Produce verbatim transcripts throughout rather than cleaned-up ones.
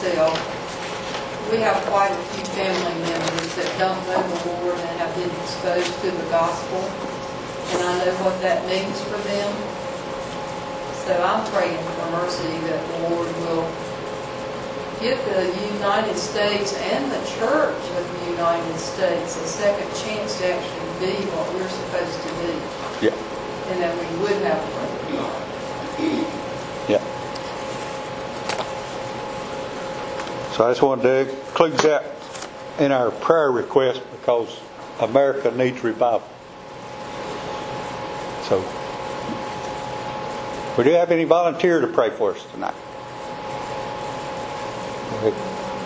myself, we have quite a few family members that don't know the Lord and have been exposed to the gospel. And I know what that means for them. So I'm praying for mercy that the Lord will give the United States and the Church of the United States a second chance to actually be what we're supposed to be. Yeah. And that we would have one. Yeah. So I just wanted to include that in our prayer request because America needs revival. So, would you have any volunteer to pray for us tonight? Go ahead.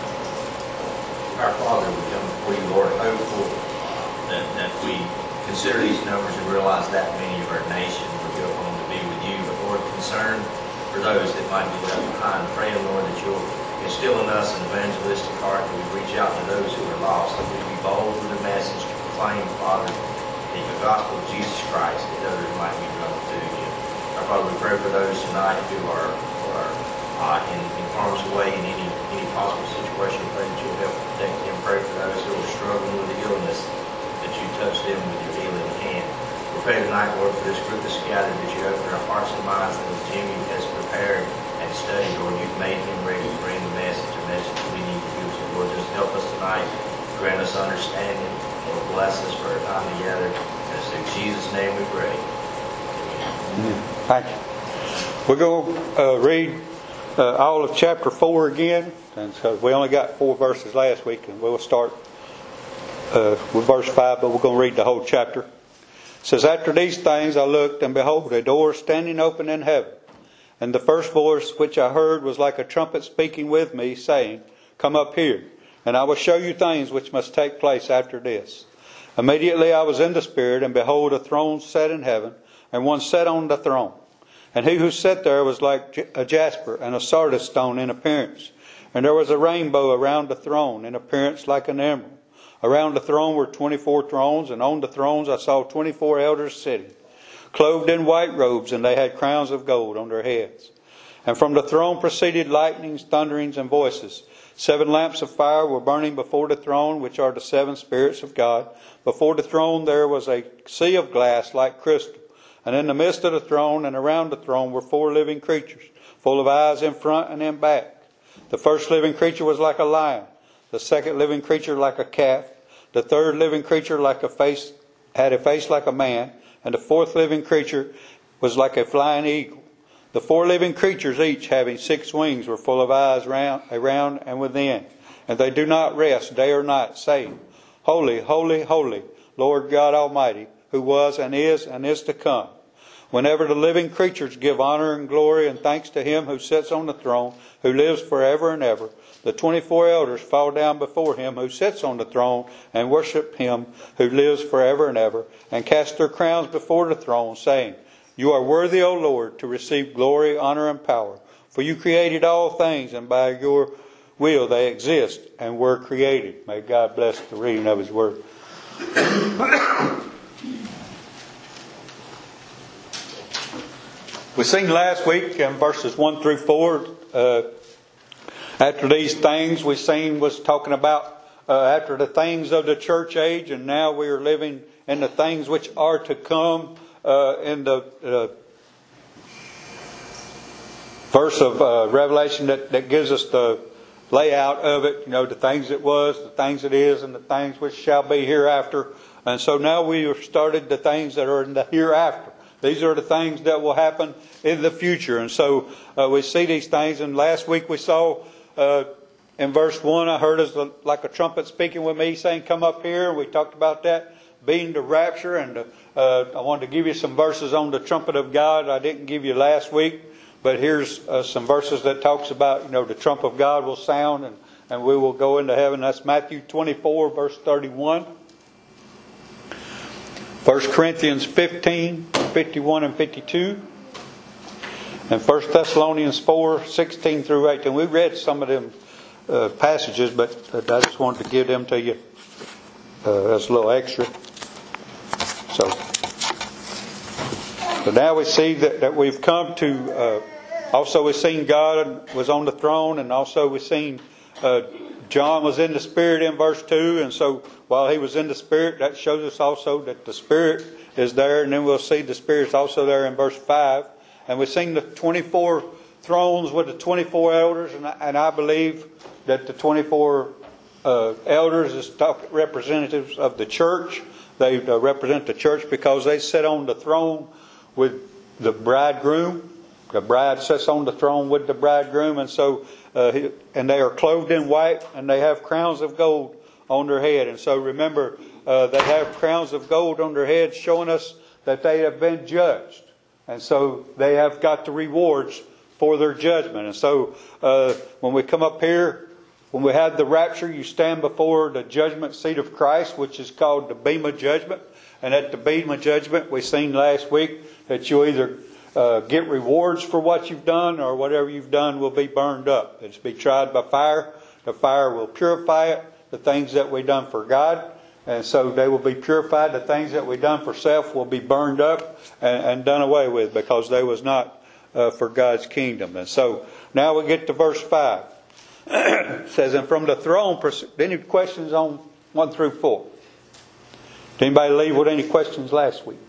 Our Father, we come before you, Lord, hopeful that, that we consider these numbers and realize that many of our nation will go home to be with you. But Lord, concerned for those that might be left behind, praying, Lord, that you'll instill in us an evangelistic heart, that we reach out to those who are lost, that we be bold with the message to proclaim, Father, the gospel of Jesus Christ, that others might be drawn to you. Our Father, we pray for those tonight who are, who are uh, in, in harm's way in any, any possible situation. Pray that you'll help protect them. Pray for those who are struggling with the illness, that you touch them with your healing hand. We pray tonight, Lord, for this group that's gathered, that you open our hearts and minds, that as Jimmy has prepared and studied, Lord, you've made him ready to bring the message, a message that we need to give. So, Lord, just help us tonight. Grant us understanding. Lord, bless us for our time together. And it's in Jesus' name we pray. Amen. Thank you. We're going to uh, read uh, all of chapter four again. And so we only got four verses last week, and we'll start uh, with verse five, but we're going to read the whole chapter. It says, "After these things I looked, and behold, a door standing open in heaven. And the first voice which I heard was like a trumpet speaking with me, saying, Come up here, and I will show you things which must take place after this. Immediately I was in the Spirit, and behold, a throne set in heaven, and one sat on the throne. And he who sat there was like a jasper and a sardis stone in appearance. And there was a rainbow around the throne, in appearance like an emerald. Around the throne were twenty-four thrones, and on the thrones I saw twenty-four elders sitting, clothed in white robes, and they had crowns of gold on their heads. And from the throne proceeded lightnings, thunderings, and voices. Seven lamps of fire were burning before the throne, which are the seven spirits of God. Before the throne there was a sea of glass like crystal. And in the midst of the throne and around the throne were four living creatures, full of eyes in front and in back. The first living creature was like a lion, the second living creature like a calf, the third living creature like a face had a face like a man, and the fourth living creature was like a flying eagle. The four living creatures, each having six wings, were full of eyes round, around and within. And they do not rest day or night, saying, Holy, holy, holy, Lord God Almighty, who was and is and is to come. Whenever the living creatures give honor and glory and thanks to him who sits on the throne, who lives forever and ever, the twenty-four elders fall down before him who sits on the throne and worship him who lives forever and ever, and cast their crowns before the throne, saying, You are worthy, O Lord, to receive glory, honor, and power. For you created all things, and by your will they exist and were created. May God bless the reading of his word. We seen last week in verses one through four, uh, after these things we seen was talking about uh, after the things of the church age, and now we are living in the things which are to come uh, in the uh, verse of uh, Revelation that, that gives us the layout of it, you know, the things that was, the things that is, and the things which shall be hereafter. And so now we have started the things that are in the hereafter. These are the things that will happen in the future. And so uh, we see these things. And last week we saw uh, in verse one, I heard as a, like a trumpet speaking with me saying, Come up here. We talked about that being the rapture. And uh, I wanted to give you some verses on the trumpet of God I didn't give you last week. But here's uh, some verses that talks about, you know, the trump of God will sound and, and we will go into heaven. That's Matthew twenty-four, verse thirty-one. First Corinthians fifteen, fifty-one and fifty-two. And First Thessalonians four, sixteen through eighteen. We read some of them uh, passages, but I just wanted to give them to you uh, as a little extra. So, so now we see that, that we've come to uh, Also, we've seen God was on the throne, and also we've seen uh, John was in the Spirit in verse two. And so while he was in the Spirit, that shows us also that the Spirit is there. And then we'll see the Spirit's also there in verse five. And we've seen the twenty-four thrones with the twenty-four elders. And I, and I believe that the twenty-four uh, elders is talk, representatives of the church. They uh, represent the church because they sit on the throne with the bridegroom. The bride sits on the throne with the bridegroom, and so uh, he, and they are clothed in white, and they have crowns of gold on their head. And so remember, uh, they have crowns of gold on their heads, showing us that they have been judged, and so they have got the rewards for their judgment. And so uh, when we come up here, when we have the rapture, you stand before the judgment seat of Christ, which is called the Bema Judgment. And at the Bema Judgment, we seen last week that you either Uh, get rewards for what you've done, or whatever you've done will be burned up. It's be tried by fire. The fire will purify it, the things that we've done for God. And so they will be purified. The things that we've done for self will be burned up and, and done away with, because they was not uh, for God's kingdom. And so now we get to verse five. It says, and from the throne, any questions on one through four? Did anybody leave with any questions last week?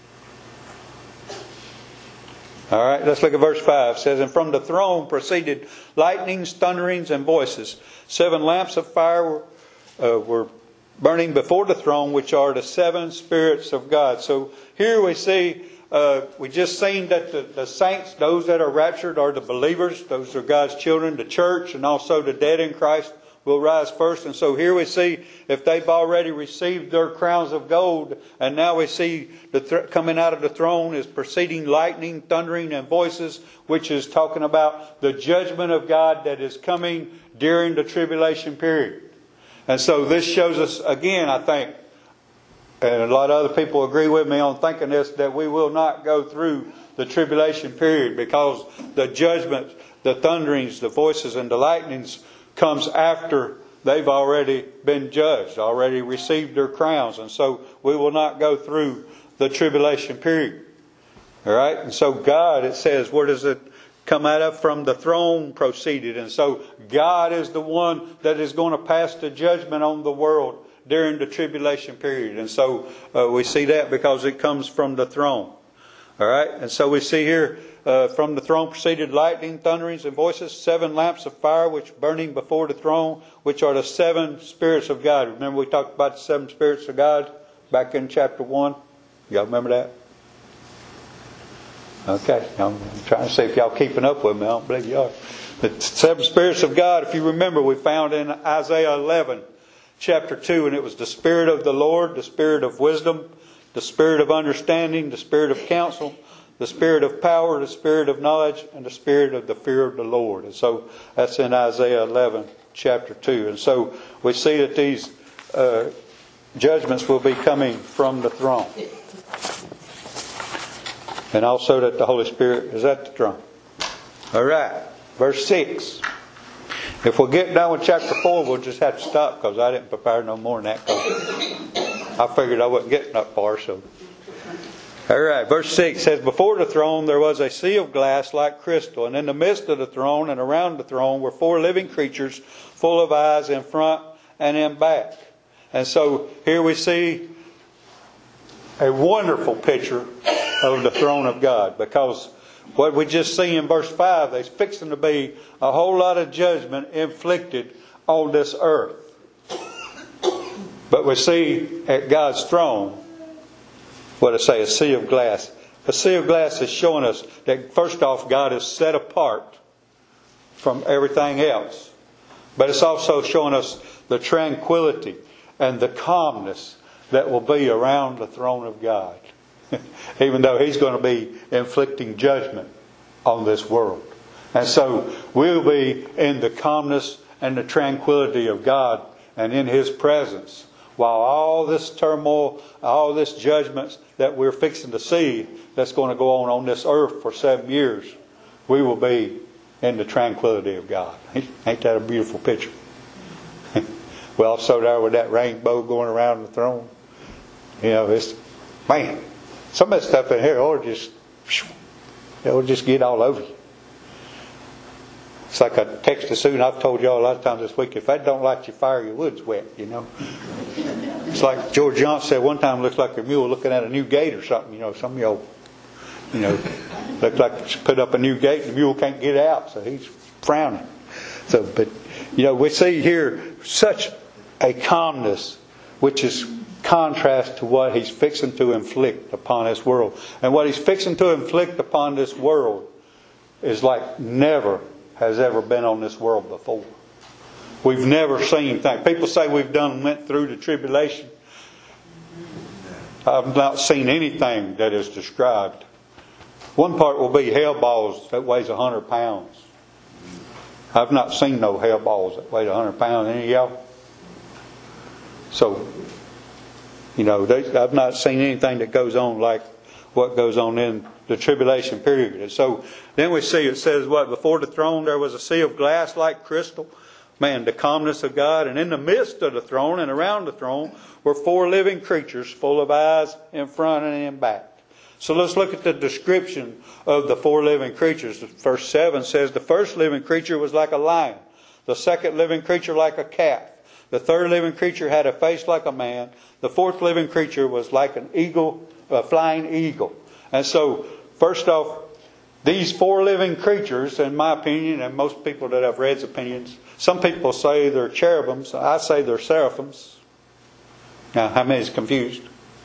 All right, let's look at verse five. It says, and from the throne proceeded lightnings, thunderings, and voices. Seven lamps of fire were, uh, were burning before the throne, which are the seven spirits of God. So here we see, uh, we just seen that the, the saints, those that are raptured, are the believers. Those are God's children, the church, and also the dead in Christ will rise first. And so here we see if they've already received their crowns of gold, and now we see the th- coming out of the throne is proceeding lightning, thundering, and voices, which is talking about the judgment of God that is coming during the tribulation period. And so this shows us again, I think, and a lot of other people agree with me on thinking this, that we will not go through the tribulation period, because the judgment, the thunderings, the voices, and the lightnings comes after they've already been judged, already received their crowns. And so we will not go through the tribulation period. All right? And so God, it says, where does it come out of? From the throne proceeded. And so God is the one that is going to pass the judgment on the world during the tribulation period. And so uh, we see that because it comes from the throne. All right? And so we see here, Uh, from the throne proceeded lightning, thunderings, and voices, seven lamps of fire which burning before the throne, which are the seven spirits of God. Remember we talked about the seven spirits of God back in chapter one? Y'all remember that? Okay, I'm trying to see if y'all keeping up with me. I don't believe you are. The seven spirits of God, if you remember, we found in Isaiah eleven, chapter two, and it was the Spirit of the Lord, the Spirit of wisdom, the Spirit of understanding, the Spirit of counsel, the Spirit of power, the Spirit of knowledge, and the Spirit of the fear of the Lord. And so that's in Isaiah eleven, chapter two. And so we see that these uh, judgments will be coming from the throne. And also that the Holy Spirit is at the throne. All right, verse six. If we'll get done with chapter four, we'll just have to stop, because I didn't prepare no more than that. I figured I wasn't getting that far, so... All right, verse six says, before the throne there was a sea of glass like crystal, and in the midst of the throne and around the throne were four living creatures full of eyes in front and in back. And so here we see a wonderful picture of the throne of God, because what we just see in verse five, there's fixing to be a whole lot of judgment inflicted on this earth. But we see at God's throne, what I say, a sea of glass. A sea of glass is showing us that, first off, God is set apart from everything else. But it's also showing us the tranquility and the calmness that will be around the throne of God. Even though He's going to be inflicting judgment on this world. And so we'll be in the calmness and the tranquility of God and in His presence, while all this turmoil, all this judgments that we're fixing to see that's going to go on on this earth for seven years, we will be in the tranquility of God. Ain't that a beautiful picture? We're also there with that rainbow going around the throne. You know, it's, man, some of that stuff in here, it'll just, it'll just get all over you. It's like I texted Sue, and I've told y'all a lot of times this week, if that don't light your fire, your wood's wet, you know. It's like George Johnson said one time, it looks like a mule looking at a new gate or something, you know. Some of y'all, you know, look like it's put up a new gate and the mule can't get out, so he's frowning. So, but, you know, we see here such a calmness, which is contrast to what he's fixing to inflict upon this world. And what he's fixing to inflict upon this world is like never has ever been on this world before. We've never seen things. People say we've done went through the tribulation. I've not seen anything that is described. One part will be hell balls that weighs a hundred pounds. I've not seen no hell balls that weigh a hundred pounds. Any of y'all? So, you know, they, I've not seen anything that goes on like what goes on in the tribulation period. And so then we see it says what? Before the throne there was a sea of glass like crystal. Man, the calmness of God. And in the midst of the throne and around the throne were four living creatures full of eyes in front and in back. So let's look at the description of the four living creatures. Verse seven says the first living creature was like a lion. The second living creature like a calf. The third living creature had a face like a man. The fourth living creature was like an eagle, a flying eagle. And so, first off, these four living creatures, in my opinion, and most people that I've read's opinions, some people say they're cherubims. I say they're seraphims. Now, how many is confused?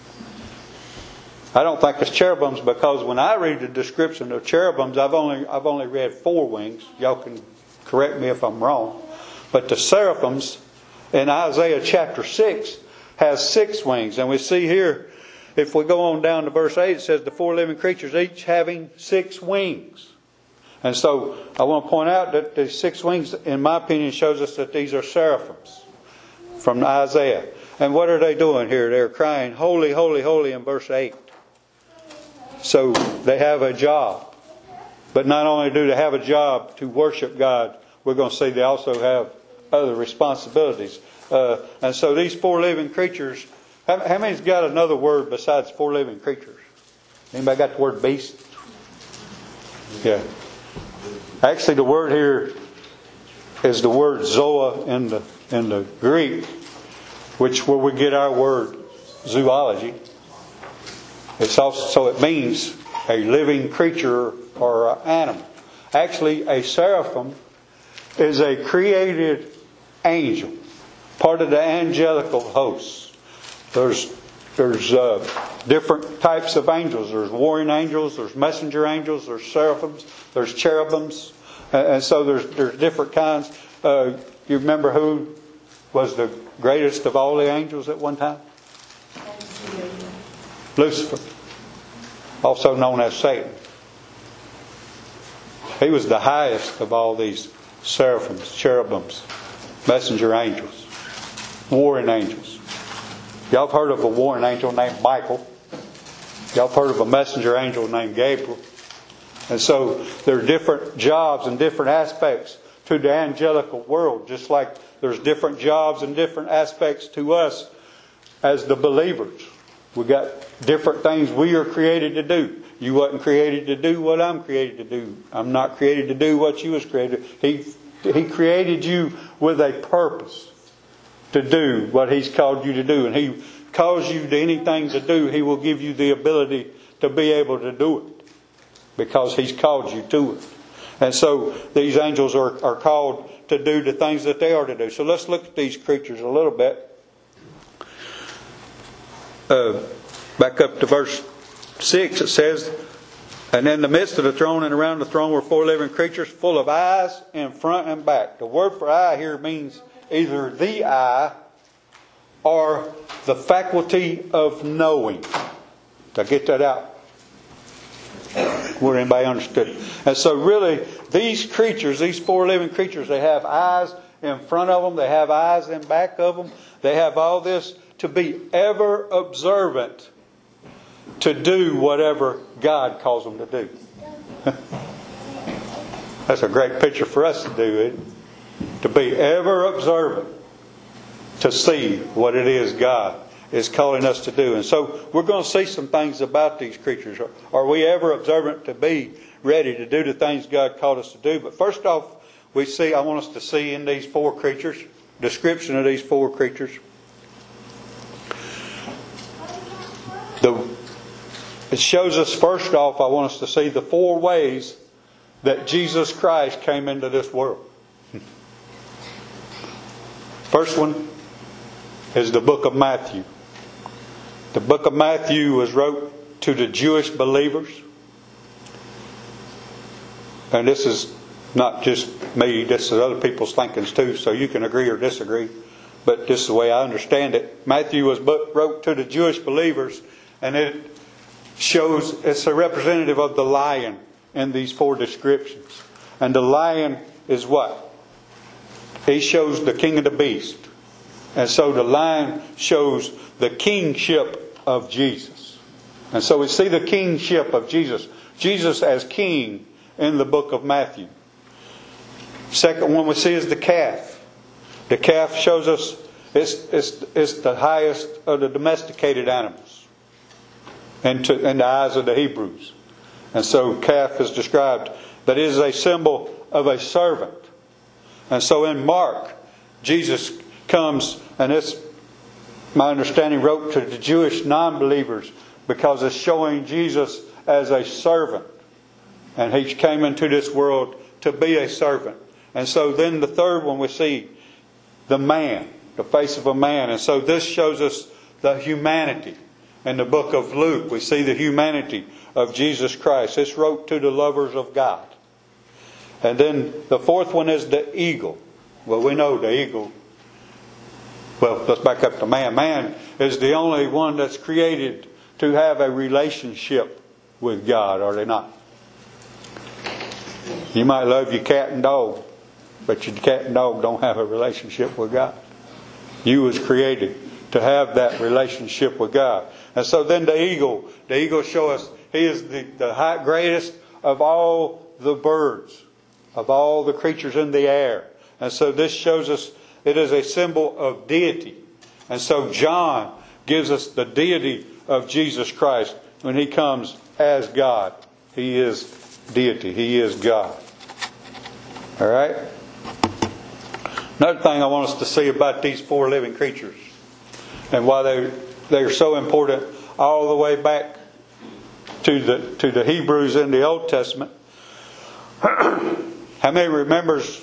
I don't think it's cherubims because when I read the description of cherubims, I've only I've only read four wings. Y'all can correct me if I'm wrong. But the seraphims in Isaiah chapter six has six wings. And we see here, if we go on down to verse eight, it says the four living creatures each having six wings. And so I want to point out that the six wings, in my opinion, shows us that these are seraphims from Isaiah. And what are they doing here? They're crying, holy, holy, holy in verse eight. So they have a job. But not only do they have a job to worship God, we're going to see they also have other responsibilities. Uh, and so these four living creatures, how, how many's got another word besides four living creatures? Anybody got the word beast? Yeah. Actually, the word here is the word zoa in the in the Greek, which where we get our word zoology. It's also so it means a living creature or an animal. Actually, a seraphim is a created angel, part of the angelical hosts. There's there's uh, different types of angels. There's warring angels. There's messenger angels. There's seraphims. There's cherubims, and, and so there's there's different kinds. Uh, you remember who was the greatest of all the angels at one time? Lucifer, also known as Satan. He was the highest of all these seraphims, cherubims, messenger angels, warring angels. Y'all have heard of a warring angel named Michael. Y'all have heard of a messenger angel named Gabriel. And so there are different jobs and different aspects to the angelical world, just like there's different jobs and different aspects to us as the believers. We got different things we are created to do. You wasn't created to do what I'm created to do. I'm not created to do what you was created. He He created you with a purpose to do what He's called you to do. And He calls you to anything to do, He will give you the ability to be able to do it. Because He's called you to it. And so these angels are, are called to do the things that they are to do. So let's look at these creatures a little bit. Uh, back up to verse six, it says, and in the midst of the throne and around the throne were four living creatures full of eyes in front and back. The word for eye here means either the eye or the faculty of knowing. Did I get that out? Would anybody understood? And so really, these creatures, these four living creatures, they have eyes in front of them. They have eyes in back of them. They have all this to be ever observant to do whatever God calls them to do. That's a great picture for us to do, isn't it? To be ever observant to see what it is God is calling us to do. And so we're going to see some things about these creatures. Are we ever observant to be ready to do the things God called us to do? But first off, we see, I want us to see in these four creatures, description of these four creatures. The, it shows us, first off, I want us to see the four ways that Jesus Christ came into this world. First one is the book of Matthew. The book of Matthew was wrote to the Jewish believers. And this is not just me, this is other people's thinkings too, so you can agree or disagree. But this is the way I understand it. Matthew was wrote to the Jewish believers, and it shows, it's a representative of the lion in these four descriptions. And the lion is what? He shows the king of the beast. And so the lion shows the kingship of Jesus. And so we see the kingship of Jesus. Jesus as king in the book of Matthew. Second one we see is the calf. The calf shows us it's, it's, it's the highest of the domesticated animals in, to, in the eyes of the Hebrews. And so calf is described that it is a symbol of a servant. And so in Mark, Jesus comes, and it's, my understanding, wrote to the Jewish non-believers because it's showing Jesus as a servant. And He came into this world to be a servant. And so then the third one we see the man, the face of a man. And so this shows us the humanity. In the book of Luke, we see the humanity of Jesus Christ. It's wrote to the lovers of God. And then the fourth one is the eagle. Well, we know the eagle. Well, let's back up to man. Man is the only one that's created to have a relationship with God, are they not? You might love your cat and dog, but your cat and dog don't have a relationship with God. You was created to have that relationship with God. And so then the eagle, the eagle shows us he is the, the high, greatest of all the birds, of all the creatures in the air. And so this shows us it is a symbol of deity. And so John gives us the deity of Jesus Christ when He comes as God. He is deity. He is God. All right? Another thing I want us to see about these four living creatures and why they they're so important all the way back to the to the Hebrews in the Old Testament. How many remembers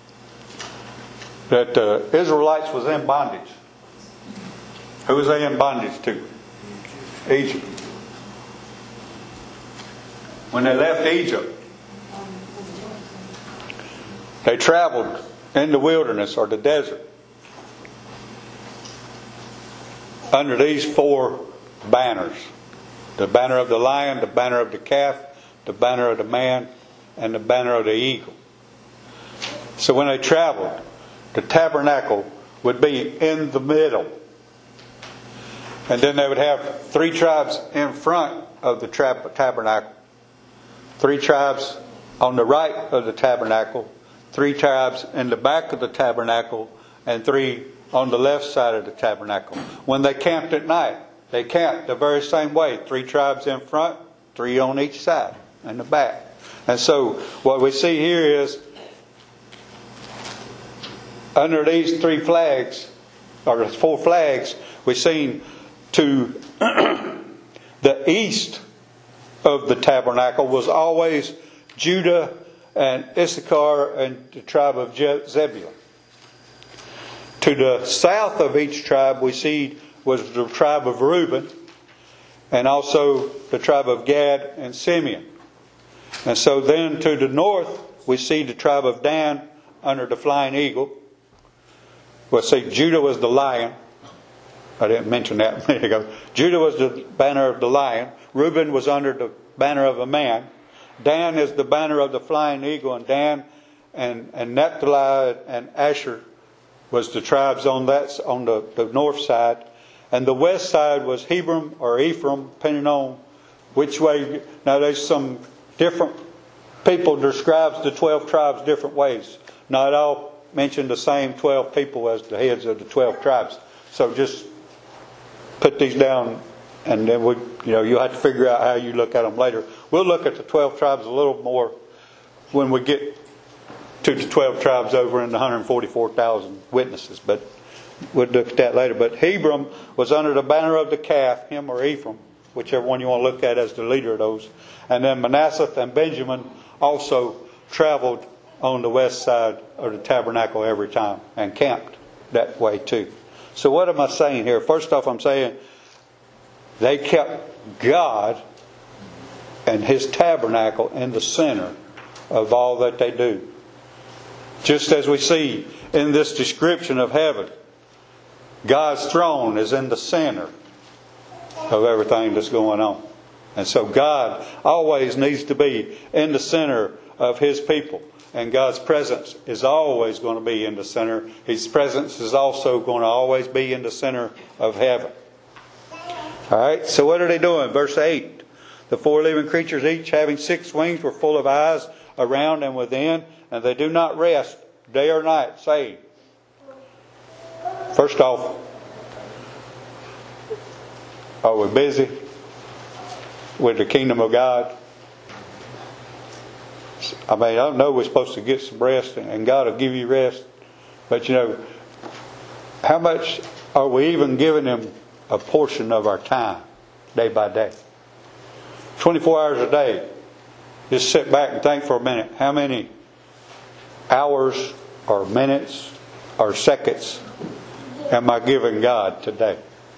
that the Israelites was in bondage? Who was they in bondage to? Egypt. When they left Egypt, they traveled in the wilderness or the desert under these four banners. The banner of the lion, the banner of the calf, the banner of the man, and the banner of the eagle. So when they traveled, the tabernacle would be in the middle. And then they would have three tribes in front of the tra- tabernacle. Three tribes on the right of the tabernacle. Three tribes in the back of the tabernacle. And three on the left side of the tabernacle. When they camped at night, they camped the very same way. Three tribes in front, three on each side and the back. And so what we see here is under these three flags, or the four flags, we've seen to the east of the tabernacle was always Judah and Issachar and the tribe of Zebulun. To the south of each tribe we see was the tribe of Reuben and also the tribe of Gad and Simeon. And so then to the north we see the tribe of Dan under the flying eagle. Well, see, Judah was the lion. I didn't mention that a minute ago. Judah was the banner of the lion. Reuben was under the banner of a man. Dan is the banner of the flying eagle. And Dan and, and Naphtali and Asher was the tribes on that on the, the north side. And the west side was Hebron or Ephraim, depending on which way. Now there's some different people describes the twelve tribes different ways. Not all mention the same twelve people as the heads of the twelve tribes. So just put these down, and then we, you know, you'll have to figure out how you look at them later. We'll look at the twelve tribes a little more when we get to the twelve tribes over in the one hundred forty-four thousand witnesses. But we'll look at that later. But Hebron was under the banner of the calf, him or Ephraim, whichever one you want to look at as the leader of those. And then Manasseh and Benjamin also traveled on the west side of the tabernacle every time and camped that way too. So what am I saying here? First off, I'm saying they kept God and His tabernacle in the center of all that they do. Just as we see in this description of heaven, God's throne is in the center of everything that's going on. And so God always needs to be in the center of His people. And God's presence is always going to be in the center. His presence is also going to always be in the center of heaven. Alright, so what are they doing? Verse eight. The four living creatures, each having six wings, were full of eyes around and within, and they do not rest day or night, saying. First off, are we busy with the kingdom of God? I mean, I know we're supposed to get some rest, and God will give you rest. But you know, how much are we even giving Him a portion of our time, day by day? twenty-four hours a day. Just sit back and think for a minute. How many hours or minutes or seconds am I giving God today?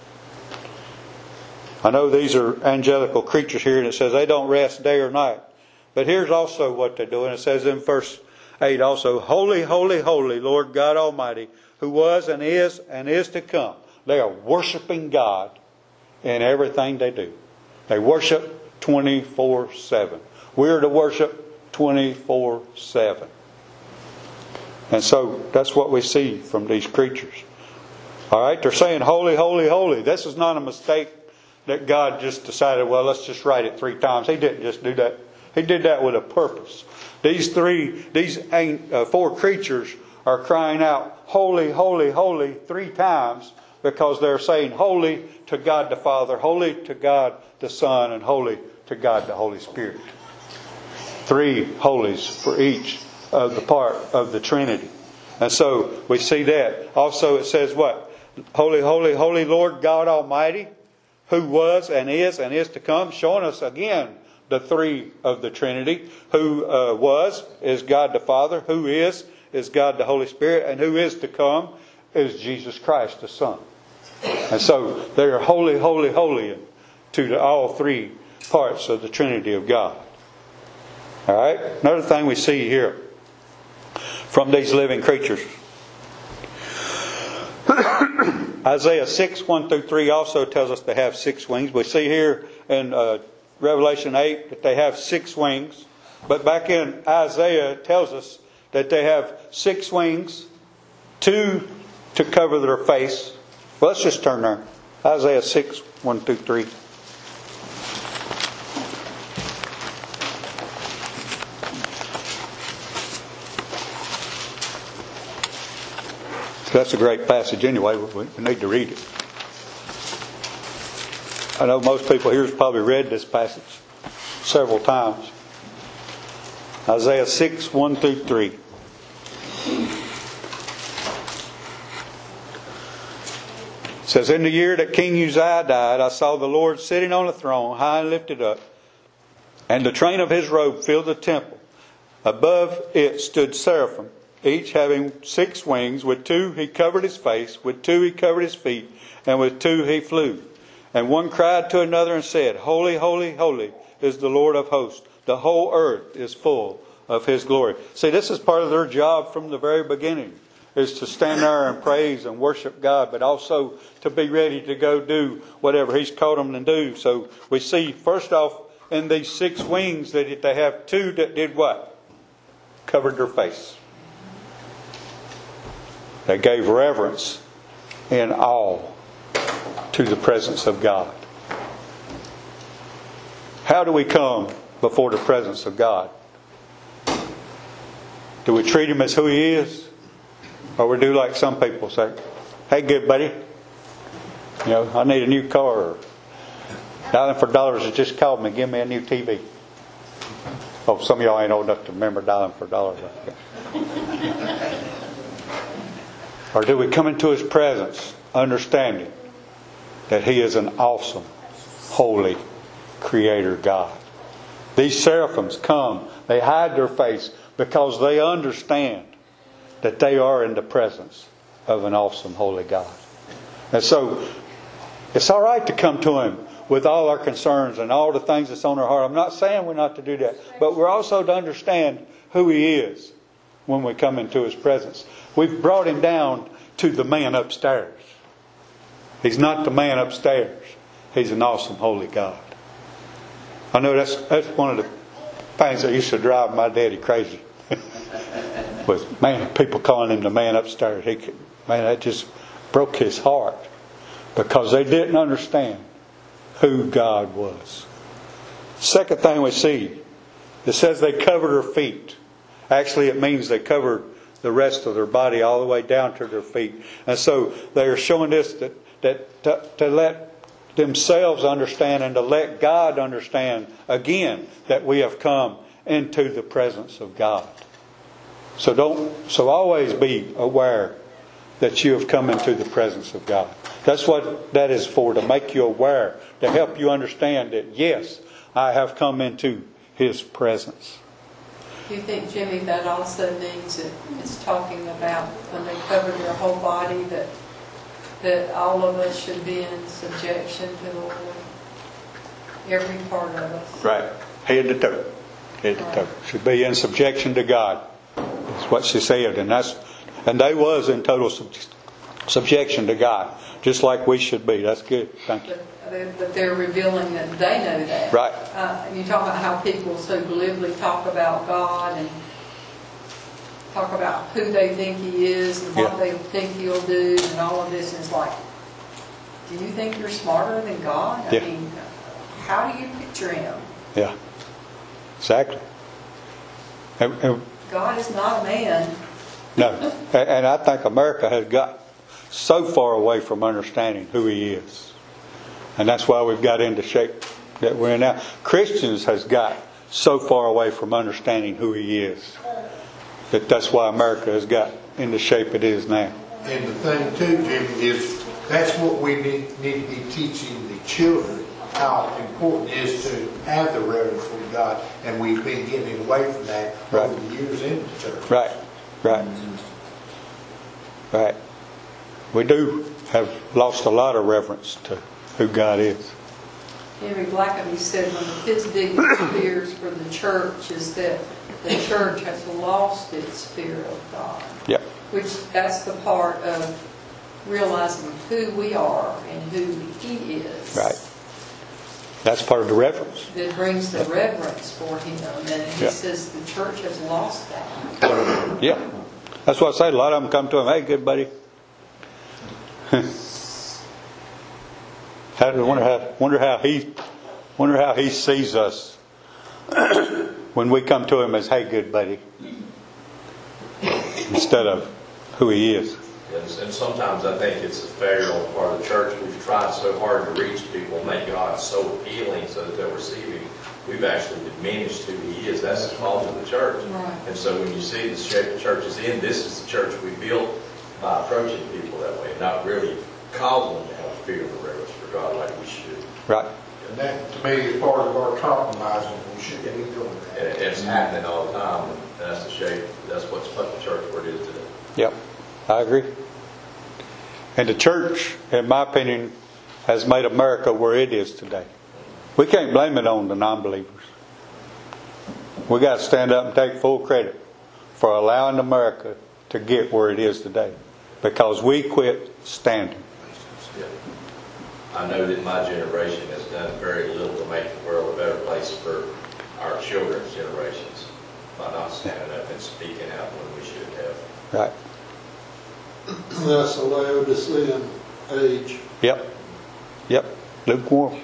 I know these are angelical creatures here, and it says they don't rest day or night. But here's also what they do, and it says in verse eight also, Holy, holy, holy, Lord God Almighty, who was and is and is to come. They are worshiping God in everything they do. They worship twenty-four seven. We're to worship twenty-four seven. And so that's what we see from these creatures. Alright, they're saying holy, holy, holy. This is not a mistake that God just decided, well, let's just write it three times. He didn't just do that. He did that with a purpose. These three, these uh, four creatures are crying out, holy, holy, holy, three times, because they're saying holy to God the Father, holy to God the Son, and holy to God the Holy Spirit. Three holies for each of the part of the Trinity. And so we see that. Also it says what? Holy, holy, holy Lord God Almighty, who was and is and is to come, showing us again the three of the Trinity. Who uh, was is God the Father, who is is God the Holy Spirit, and who is to come is Jesus Christ the Son. And so they are holy, holy, holy to the, all three parts of the Trinity of God. All right. Another thing we see here from these living creatures. Isaiah six, one through three also tells us they have six wings. We see here in uh, Revelation eight that they have six wings. But back in Isaiah it tells us that they have six wings, two to cover their face. Well, let's just turn there. Isaiah six, one through three. That's a great passage anyway. We need to read it. I know most people here have probably read this passage several times. Isaiah six, one through three. It says, in the year that King Uzziah died, I saw the Lord sitting on a throne, high and lifted up, and the train of His robe filled the temple. Above it stood seraphim, each having six wings. With two He covered His face, with two He covered His feet, and with two He flew. And one cried to another and said, Holy, holy, holy is the Lord of hosts. The whole earth is full of His glory. See, this is part of their job from the very beginning, is to stand there and praise and worship God, but also to be ready to go do whatever He's called them to do. So we see, first off, in these six wings that they have two that did what? Covered their face. They gave reverence in awe to the presence of God. How do we come before the presence of God? Do we treat Him as who He is? Or we do like some people say, hey, good buddy, you know, I need a new car. Or Dialing for Dollars has just called me, give me a new T V. Oh, some of y'all ain't old enough to remember dollar for dollar. Or do we come into His presence understanding that He is an awesome, holy Creator God? These seraphims come, they hide their face because they understand that they are in the presence of an awesome, holy God. And so, it's all right to come to Him with all our concerns and all the things that's on our heart. I'm not saying we're not to do that, but we're also to understand who He is when we come into His presence. We've brought Him down to the man upstairs. He's not the man upstairs. He's an awesome, holy God. I know that's that's one of the things that used to drive my daddy crazy. Was, man, people calling Him the man upstairs. He could, man, that just broke his heart. Because they didn't understand who God was. Second thing we see, it says they covered their feet. Actually, it means they covered the rest of their body all the way down to their feet. And so they are showing this that, that to, to let themselves understand and to let God understand again that we have come into the presence of God. So don't. So always be aware that you have come into the presence of God. That's what that is for, to make you aware, to help you understand that, yes, I have come into His presence. Do you think, Jimmy, that also means that it's talking about when they cover their whole body, that that all of us should be in subjection to the Lord? Every part of us. Right. Head to toe. Head to toe. Should be in subjection to God. That's what she said. And that's and they was in total sub, subjection to God. Just like we should be. That's good. Thank you. But, but they're revealing that they know that. Right. Uh, and you talk about how people so glibly talk about God and talk about who they think He is and what Yeah. they think He'll do and all of this. And it's like, do you think you're smarter than God? I Yeah. mean, how do you picture Him? Yeah. Exactly. And, and, God is not a man. no. And, and I think America has got so far away from understanding who He is. And that's why we've got into shape that we're in now. Christians has got so far away from understanding who He is. That that's why America has got in the shape it is now. And the thing too, Jimmy, is that's what we need, need to be teaching the children, how important it is to have the reverence for God. And we've been getting away from that Right. over the years in the church. Right, right, right. We do have lost a lot of reverence to who God is. Henry Blackaby said one of his biggest fears for the church is that the church has lost its fear of God. Yep. Which that's the part of realizing who we are and who He is. Right. That's part of the reverence. That brings the reverence for Him. And he Yeah. says the church has lost that. Yeah. That's what I say. A lot of them come to Him, hey, good buddy. How, wonder how wonder how he wonder how he sees us when we come to Him as, hey, good buddy, instead of who He is. And, and sometimes I think it's a failure on the part of the church. We've tried so hard to reach people and make God so appealing so that they're receiving. We've actually diminished who He is. That's the fault of the church. Right. And so when you see the shape the church is in, this is the church we built by approaching people that way, not really causing them to have a fear of the reverence for God like we should. Right. And that, to me, is part of our compromising. We shouldn't be doing And that. it- it's happening all the time. And that's the shape. That's what's put the church where it is today. Yep. I agree. And the church, in my opinion, has made America where it is today. We can't blame it on the non-believers. We got to stand up and take full credit for allowing America to get where it is today, because we quit standing. Yeah. I know that my generation has done very little to make the world a better place for our children's generations by not standing up and speaking out when we should have. Right. That's a Laodicean age. Yep. Yep. Lukewarm.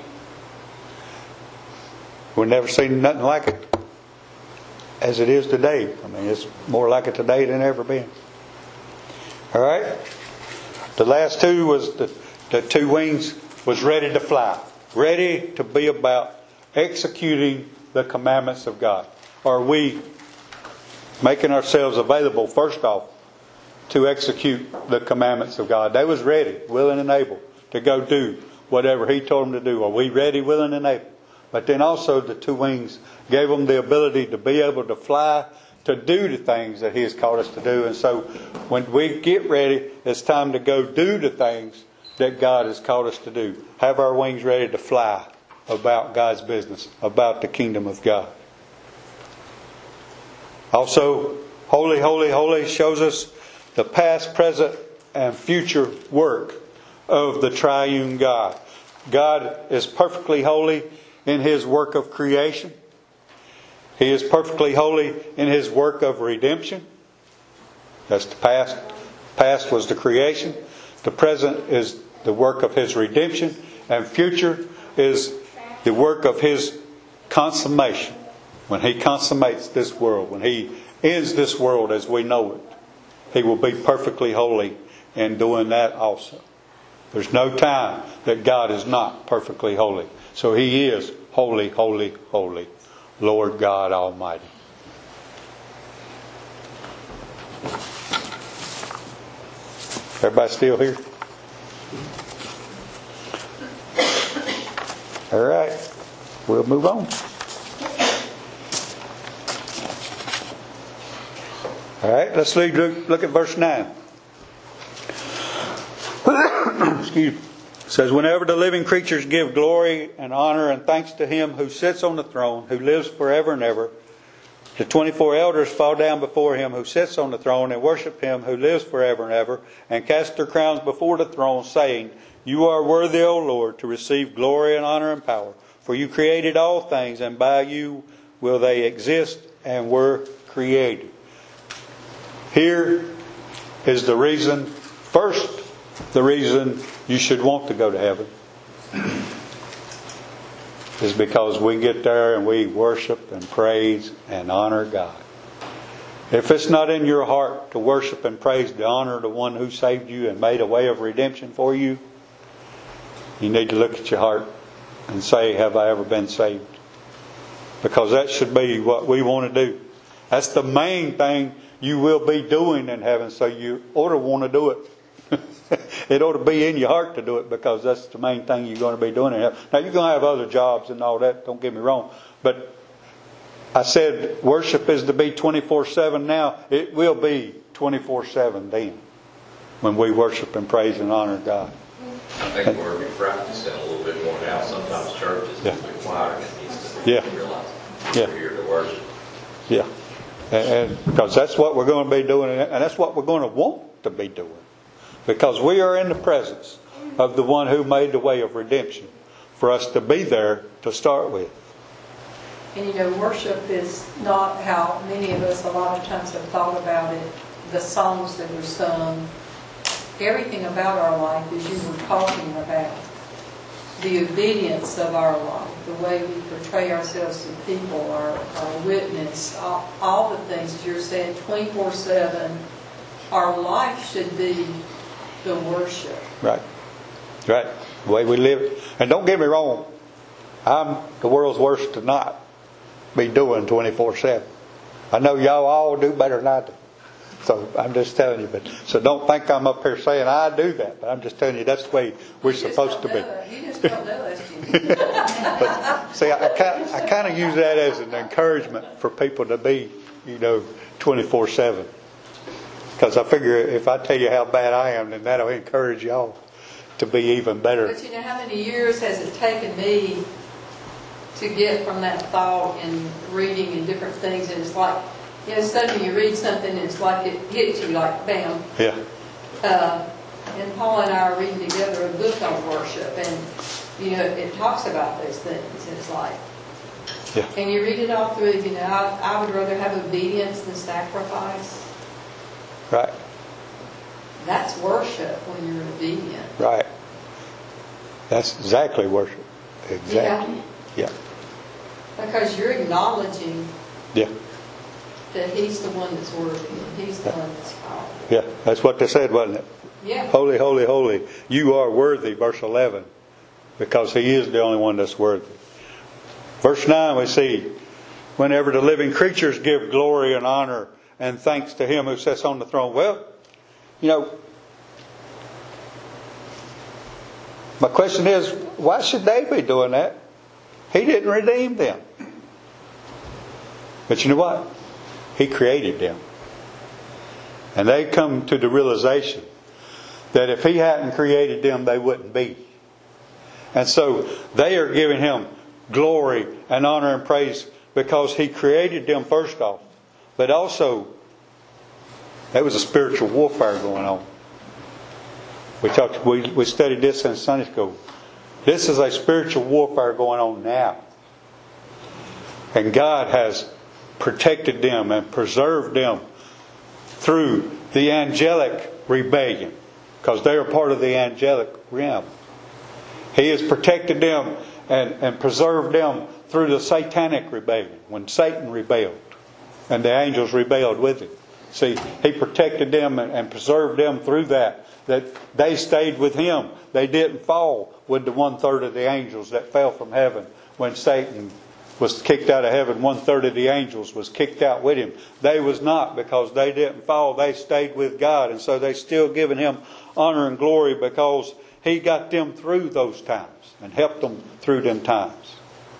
We've never seen nothing like it as it is today. I mean, it's more like it today than ever been. All right. The last two was the, the two wings was ready to fly, ready to be about executing the commandments of God. are we making ourselves available, first off, to execute the commandments of God? They was ready, willing and able to go do whatever He told them to do. Are we ready, willing and able? But then also the two wings gave them the ability to be able to fly, to do the things that He has called us to do. And so when we get ready, it's time to go do the things that God has called us to do. Have our wings ready to fly about God's business, about the kingdom of God. Also, holy, holy, holy shows us the past, present, and future work of the triune God. God is perfectly holy in His work of creation. He is perfectly holy in His work of redemption. That's the past. Past was the creation. The present is the work of His redemption. And future is the work of His consummation. When He consummates this world, when He ends this world as we know it, He will be perfectly holy in doing that also. There's no time that God is not perfectly holy. So He is holy, holy, holy, Lord God Almighty. Everybody still here? All right. We'll move on. All right, let's look, look at verse nine. Excuse me. It says, whenever the living creatures give glory and honor and thanks to Him who sits on the throne, who lives forever and ever, the twenty-four elders fall down before Him who sits on the throne and worship Him who lives forever and ever, and cast their crowns before the throne, saying, you are worthy, O Lord, to receive glory and honor and power. For you created all things, and by you will they exist and were created. Here is the reason, first, the reason you should want to go to heaven is because we get there and we worship and praise and honor God. If it's not in your heart to worship and praise the honor the one who saved you and made a way of redemption for you, you need to look at your heart and say, have I ever been saved? Because that should be what we want to do. That's the main thing you will be doing in heaven, so you ought to want to do it. It ought to be in your heart to do it, because that's the main thing you're going to be doing in heaven. Now, you're going to have other jobs and all that, don't get me wrong. But I said worship is to be twenty-four seven now. It will be twenty-four seven then, when we worship and praise and honor God. I think we're practicing a little bit more now. Sometimes church is a little bit quieter than it needs to be. Yeah. Realize Yeah. we're here to worship. Yeah. And, and because that's what we're going to be doing, and that's what we're going to want to be doing. Because we are in the presence of the one who made the way of redemption for us to be there to start with. And you know, worship is not how many of us a lot of times have thought about it. The songs that were sung, everything about our life, as you were talking about, the obedience of our life, the way we portray ourselves to people, our, our witness, all, all the things that you're saying, twenty-four seven, our life should be the worship. Right. Right. The way we live. And don't get me wrong, I'm the world's worst to not be doing twenty-four seven. I know y'all all do better than I do. So I'm just telling you. But so don't think I'm up here saying I do that. But I'm just telling you that's the way we're You just supposed to don't be. know it. You just don't know us, Jimmy. But see, I kind I kind of use that as an encouragement for people to be, you know, twenty-four seven. Because I figure if I tell you how bad I am, then that'll encourage y'all to be even better. But you know, how many years has it taken me to get from that thought and reading and different things? And it's like, you know, suddenly you read something and it's like it hits you like bam. Yeah. Uh, and Paul and I are reading together a book on worship, and you know, it talks about those things. And it's like, Yeah. and you read it all through. You know, I, I would rather have obedience than sacrifice. Right. That's worship when you're obedient. Right. That's exactly worship. Exactly. Yeah. Because you're acknowledging Yeah. that He's the one that's worthy, and He's the one that's powerful. Yeah. That's what they said, wasn't it? Yeah. Holy, holy, holy. You are worthy, verse eleven. Because He is the only one that's worthy. Verse nine we see, whenever the living creatures give glory and honor and thanks to Him who sits on the throne. Well, you know, my question is, why should they be doing that? He didn't redeem them. But you know what? He created them. And they come to the realization that if He hadn't created them, they wouldn't be. And so they are giving Him glory and honor and praise because He created them first off. But also, there was a spiritual warfare going on. We talked. We, we studied this in Sunday school. This is a spiritual warfare going on now. And God has protected them and preserved them through the angelic rebellion, because they are part of the angelic realm. He has protected them and, and preserved them through the satanic rebellion, when Satan rebelled and the angels rebelled with him. See, He protected them and, and preserved them through that, that they stayed with Him. They didn't fall with the one-third of the angels that fell from heaven when Satan was kicked out of heaven. One-third of the angels was kicked out with him. They was not, because they didn't fall. They stayed with God. And so they still giving Him honor and glory because He got them through those times and helped them through them times.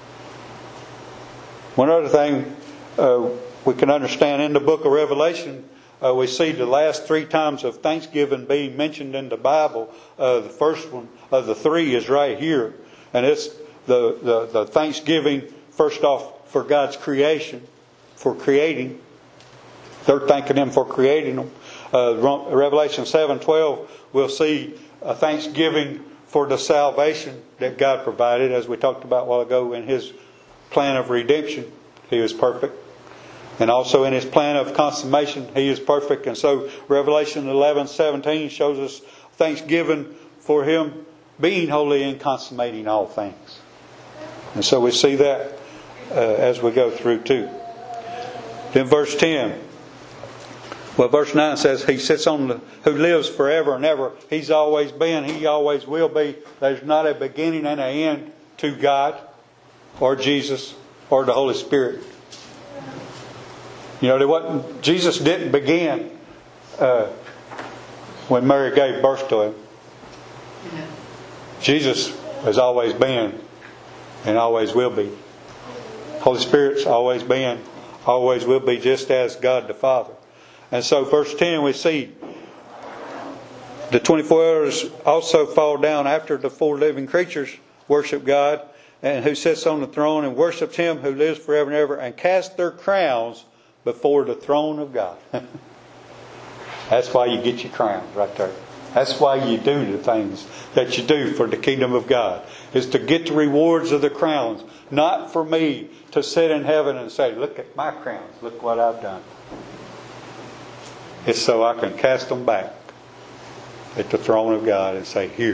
One other thing uh, we can understand in the book of Revelation, uh, we see the last three times of Thanksgiving being mentioned in the Bible. Uh, the first one of the three is right here. And it's the, the, the Thanksgiving, first off, for God's creation, for creating. They're thanking Him for creating them. Uh, Revelation seven twelve, we'll see a thanksgiving for the salvation that God provided, as we talked about a while ago, in His plan of redemption. He was perfect. And also in His plan of consummation, He is perfect. And so Revelation eleven seventeen shows us thanksgiving for Him being holy and consummating all things. And so we see that uh, as we go through too. Then verse ten. Well, verse nine says He sits on the, who lives forever and ever. He's always been. He always will be. There's not a beginning and an end to God or Jesus or the Holy Spirit. You know, there wasn't, Jesus didn't begin uh, when Mary gave birth to Him. Yeah. Jesus has always been and always will be. Holy Spirit's always been, always will be, just as God the Father. And so verse ten we see the twenty-four elders also fall down after the four living creatures worship God, and who sits on the throne, and worships Him who lives forever and ever, and cast their crowns before the throne of God. That's why you get your crowns right there. That's why you do the things that you do for the kingdom of God, is to get the rewards of the crowns. Not for me to sit in heaven and say, look at my crowns, look what I've done. It's so I can cast them back at the throne of God and say, here,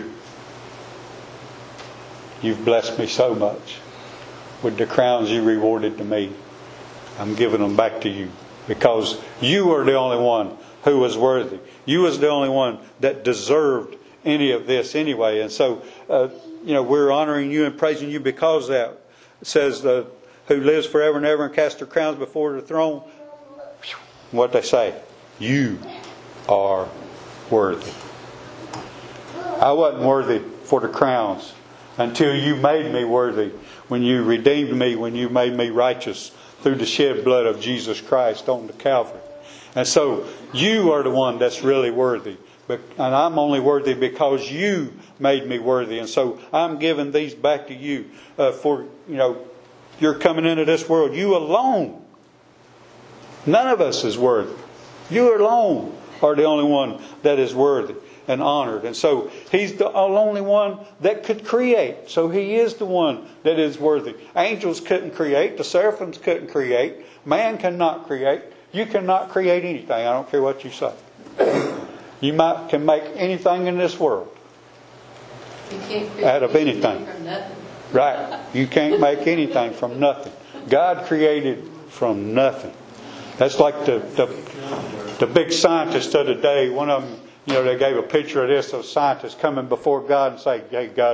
you've blessed me so much with the crowns you rewarded to me. I'm giving them back to you, because you are the only one who was worthy. You was the only one that deserved any of this anyway. And so, uh, you know, we're honoring you and praising you because that. It says, uh, who lives forever and ever, and cast their crowns before the throne. What they say? You are worthy. I wasn't worthy for the crowns until you made me worthy, when you redeemed me, when you made me righteous through the shed blood of Jesus Christ on the Calvary. And so you are the one that's really worthy. But, and I'm only worthy because you made me worthy. And so I'm giving these back to you uh, for, you know, you're coming into this world. You alone. None of us is worthy. You alone are the only one that is worthy and honored. And so He's the only one that could create. So He is the one that is worthy. Angels couldn't create. The seraphims couldn't create. Man cannot create. You cannot create anything. I don't care what you say. You might can make anything in this world. You can't create Out of anything. from nothing. Right. You can't make anything from nothing. God created from nothing. That's like the, the, the big scientists of the day. One of them, you know, they gave a picture of this, of scientists coming before God and say, hey, God,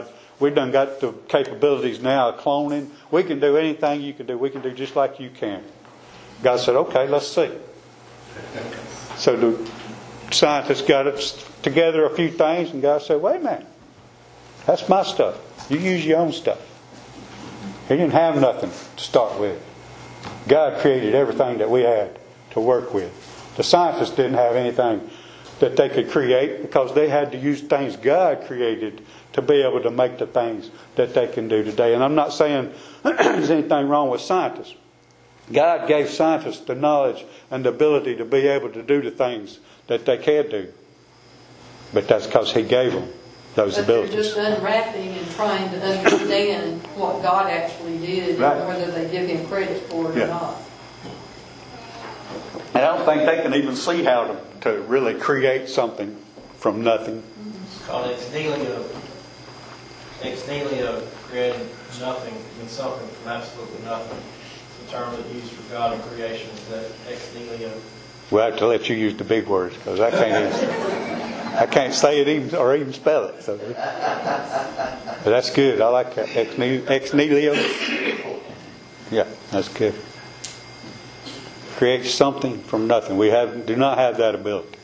we done got the capabilities now of cloning. We can do anything you can do. We can do just like you can. God said, okay, let's see. So the scientists got it together a few things, and God said, wait a minute. That's my stuff. You use your own stuff. He didn't have nothing to start with. God created everything that we had to work with. The scientists didn't have anything that they could create because they had to use things God created to be able to make the things that they can do today. And I'm not saying there's anything wrong with scientists. God gave scientists the knowledge and the ability to be able to do the things that they can do. But that's because He gave them those But abilities. they're just unwrapping and trying to understand what God actually did Right. and whether they give Him credit for it Yeah. or not. And I don't think they can even see how to, to really create something from nothing. It's called ex nihilo. Ex nihilo, creating nothing, and something from absolutely nothing. It's the term that's used for God and creation, is that ex nihilo. We'll have to let you use the big words because I can't even, I can't say it even or even spell it. So. But that's good. I like that. Ex, ex nihilo. Yeah, that's good. Create something from nothing. We have do not have that ability.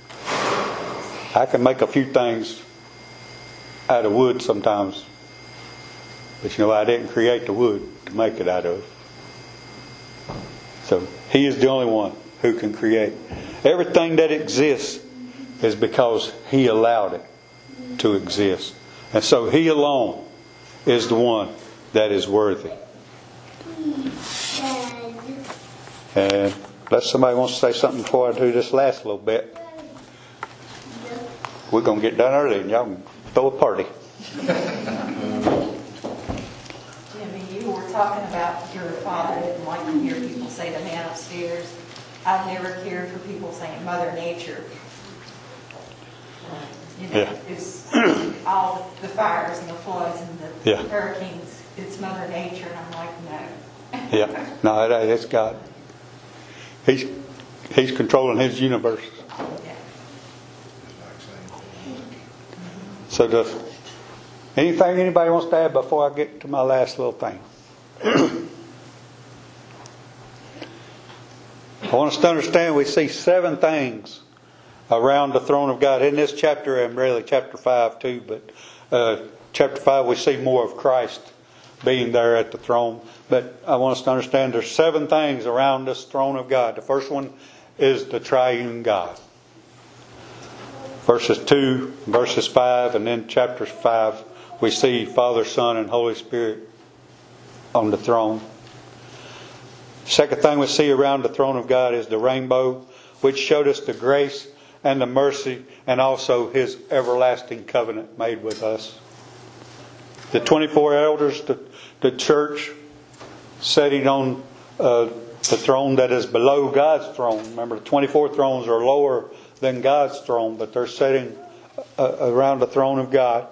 I can make a few things out of wood sometimes. But you know, I didn't create the wood to make it out of. So He is the only one who can create. Everything that exists is because He allowed it to exist. And so He alone is the one that is worthy. And unless somebody wants to say something before I do this last little bit, we're going to get done early and y'all can throw a party. Jimmy, you were talking about your father didn't like to hear people say the man upstairs. I've never cared for people saying Mother Nature. You know, Yeah. it's all the fires and the floods and the Yeah. hurricanes. It's Mother Nature, and I'm like, no. Yeah. No, it, it's God. He's, he's controlling His universe. Yeah. So does anything anybody wants to add before I get to my last little thing? I want us to understand we see seven things around the throne of God. In this chapter, and really chapter five too, but uh, chapter five we see more of Christ being there at the throne. But I want us to understand there's seven things around this throne of God. The first one is the triune God. Verses two, verses five, and then chapter five, we see Father, Son, and Holy Spirit on the throne. Second thing we see around the throne of God is the rainbow, which showed us the grace and the mercy and also His everlasting covenant made with us. The twenty-four elders, the, the church sitting on uh, the throne that is below God's throne. Remember, the twenty-four thrones are lower than God's throne, but they're sitting uh, around the throne of God.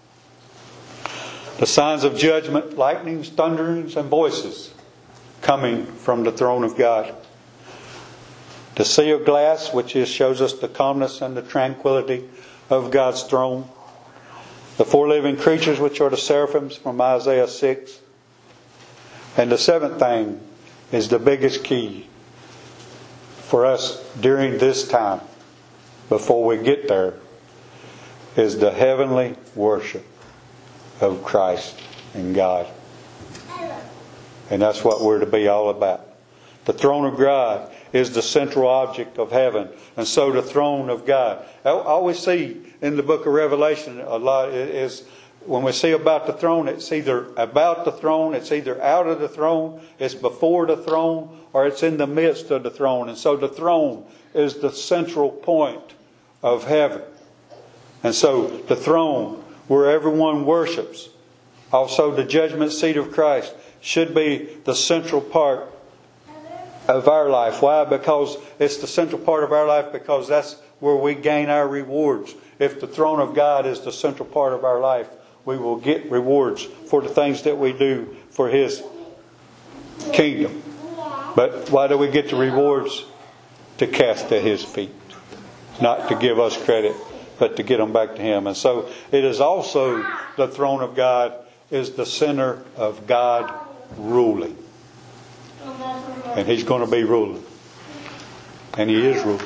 The signs of judgment, lightnings, thunderings, and voices coming from the throne of God. The sea of glass, which is, shows us the calmness and the tranquility of God's throne. The four living creatures, which are the seraphims from Isaiah six. And the seventh thing is the biggest key for us during this time, before we get there, is the heavenly worship of Christ and God. And that's what we're to be all about. The throne of God is the central object of heaven. And so the throne of God. All we see in the book of Revelation a lot is when we see about the throne, it's either about the throne, it's either out of the throne, it's before the throne, or it's in the midst of the throne. And so the throne is the central point of heaven. And so the throne where everyone worships, also the judgment seat of Christ, should be the central part of our life. Why? Because it's the central part of our life because that's where we gain our rewards. If the throne of God is the central part of our life, we will get rewards for the things that we do for His kingdom. But why do we get the rewards? To cast at His feet. Not to give us credit, but to get them back to Him. And so it is also the throne of God is the center of God ruling. And He's going to be ruling. And He is ruling.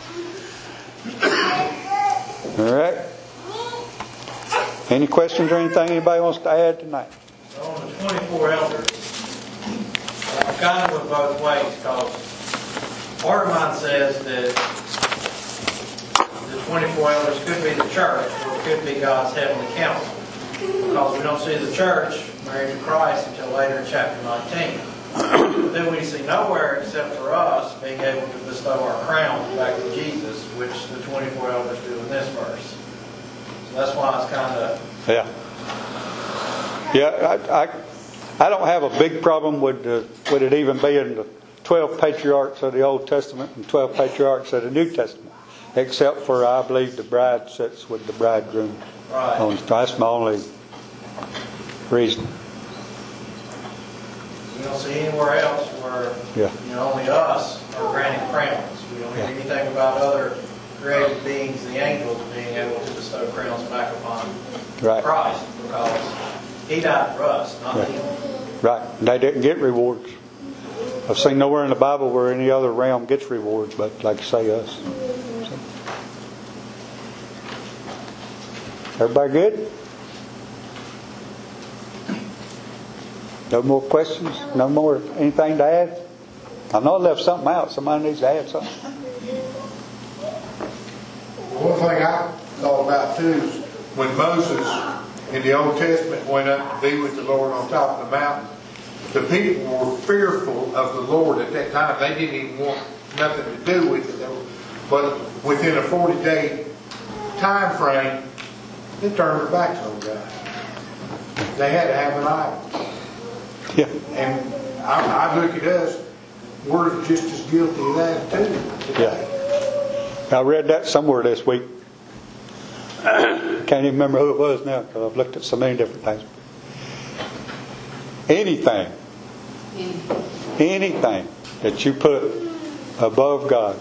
All right. Any questions or anything anybody wants to add tonight? So on the twenty-four elders, I kind of went both ways, because part of mine says that the twenty-four elders could be the church, or it could be God's heavenly council, because we don't see the church married to Christ until later in chapter nineteen. But then we see nowhere except for us being able to bestow our crowns back to Jesus, which the twenty-four elders do in this verse. So that's why it's kind of... Yeah. Yeah, I, I, I don't have a big problem with, uh, with it even being the twelve patriarchs of the Old Testament and twelve patriarchs of the New Testament. Except for, I believe, the bride sits with the bridegroom. Right. On, that's my only reason. We don't see anywhere else where, Yeah. you know, only us are granted crowns. We don't hear Yeah. anything about other created beings, the angels, being able to bestow crowns back upon Right. Christ, because He died for us, not Right. them. Right. And they didn't get rewards. I've seen nowhere in the Bible where any other realm gets rewards, but like you say, us. So. Everybody good? No more questions? No more anything to add? I know I left something out. Somebody needs to add something. One thing I thought about too is when Moses in the Old Testament went up to be with the Lord on top of the mountain, the people were fearful of the Lord at that time. They didn't even want nothing to do with it. They were, but within a forty day time frame, they turned their backs on God. They had to have an idol. Yeah. And I, I look at us, we're just as guilty of that too. Yeah. I read that somewhere this week. Can't even remember who it was now because I've looked at so many different things. Anything, anything that you put above God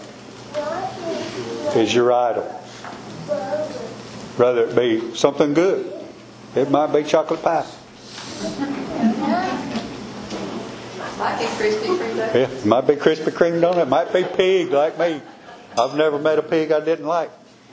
is your idol. Whether it be something good, it might be chocolate pie. Might be Krispy Kreme donut. Yeah, it might be Krispy Kreme donut. It might be pig like me. I've never met a pig I didn't like.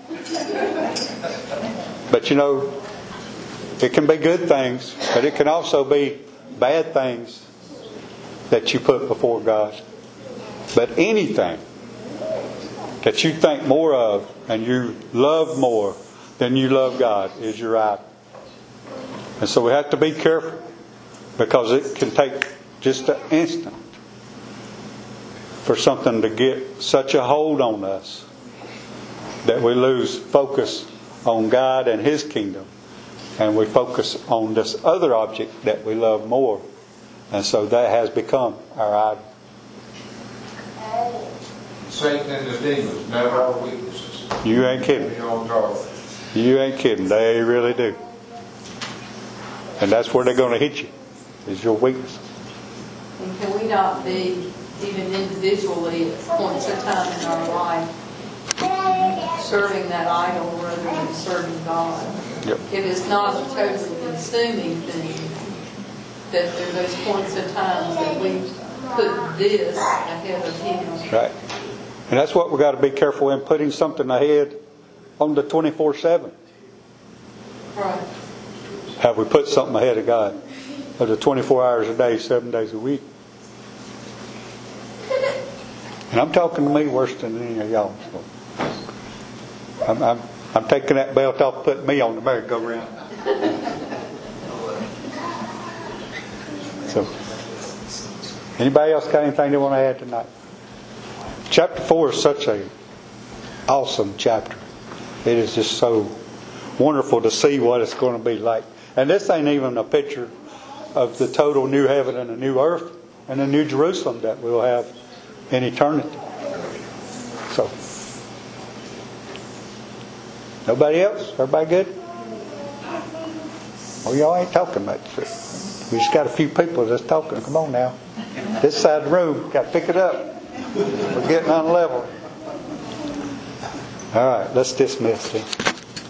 But you know, it can be good things, but it can also be bad things that you put before God. But anything that you think more of and you love more than you love God is your idol. And so we have to be careful, because it can take just an instant for something to get such a hold on us that we lose focus on God and His kingdom, and we focus on this other object that we love more, and so that has become our idol. Satan and his demons know our weaknesses. You ain't kidding. We don't talk. You ain't kidding. They really do. And that's where they're going to hit you, is your weakness. And can we not be, even individually, at points of time in our life, serving that idol rather than serving God? Yep. If it's not a totally consuming thing, that there are those points of times that we put this ahead of Him. Right. And that's what we've got to be careful in, putting something ahead on the twenty-four seven. Right. Have we put something ahead of God? Of the twenty-four hours a day, seven days a week? And I'm talking to me worse than any of y'all. So I'm, I'm, I'm taking that belt off, putting me on the merry-go-round. So, anybody else got anything they want to add tonight? Chapter four is such a awesome chapter. It is just so wonderful to see what it's going to be like. And this ain't even a picture of the total new heaven and a new earth and a new Jerusalem that we'll have in eternity. So, nobody else? Everybody good? Well, y'all ain't talking much. We just got a few people that's talking. Come on now. This side of the room, got to pick it up. We're getting on level. All right, let's dismiss then.